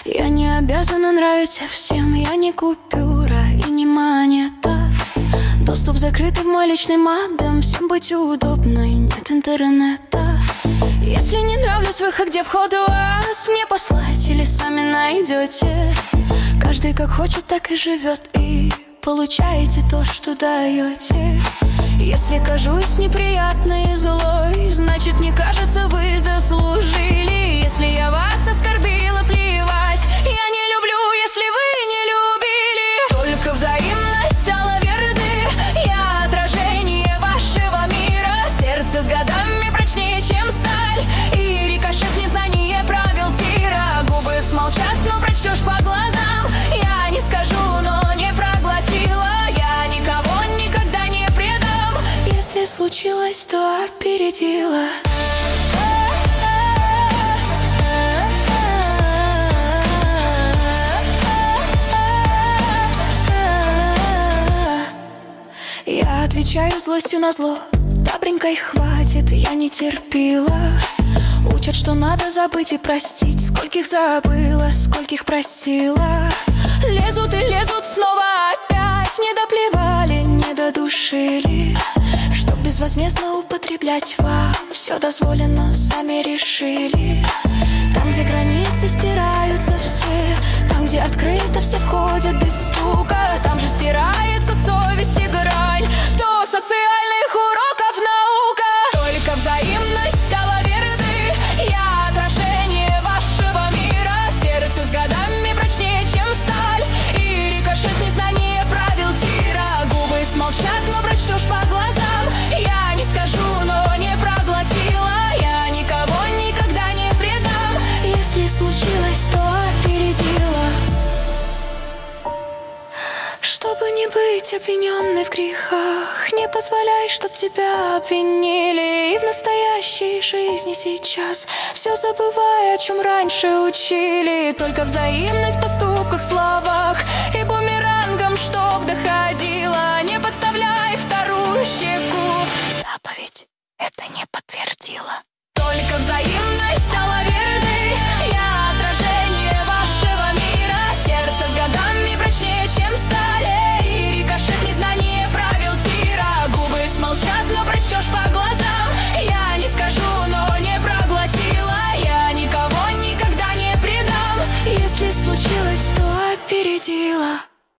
Я не обязана нравиться всем, я не купюра и не монета. Доступ закрытый в мой личный модем, всем быть удобной, нет интернета. Если не нравлюсь, выход, где вход у вас, мне послать или сами найдете. Каждый как хочет, так и живет, и получаете то, что даете. Если кажусь неприятной и злой, значит, мне кажется, вы заслужили. Если я вас оскорбила, плевать, я не люблю, если вы не любили. Только взаимность, алаверды, я отражение вашего мира. Сердце с годами прочнее, чем сталь, и рикошет незнание правил тира. Губы смолчат, но прочтешь по глазам. Я не скажу, но не проглотила. Я никого никогда не предам. Если случилось, то опередила. Я отвечаю злостью на зло. Добренькой хватит, я не терпила. Учат, что надо забыть и простить. Скольких забыла, скольких простила. Лезут и лезут снова опять. Не доплевали, не додушили. Чтоб безвозмездно употреблять вам все дозволено, сами решили. Там, где границы стираются все, там, где открыто все входят без стука, там же стирается совесть и грань до социальных уроков наука. Только взаимность, алаверды, я отражение вашего мира. Сердце с годами прочнее, чем сталь, и рикошет незнание правил тира. Губы смолчат, но прочтешь по глазам. Я не скажу, но не проглотила. Я никого никогда не предам. Если случилось, то опередила. Чтобы не быть обвиненной в грехах, не позволяй, чтоб тебя обвинили. И в настоящей жизни сейчас все забывай, о чем раньше учили. Только взаимность в поступках, словах и бумерангом, чтоб доходила. Не подставляй вторую щеку, заповедь это не подтвердила. Только взаимность, алаверды, я отражение вашего мира. Сердце с годами прочнее, чем сталь, и рикошет незнание правил тира. Губы смолчат, но прочтешь по глазам. Я не скажу, но не проглотила. Я никого никогда не предам. Если случилось, то опередила.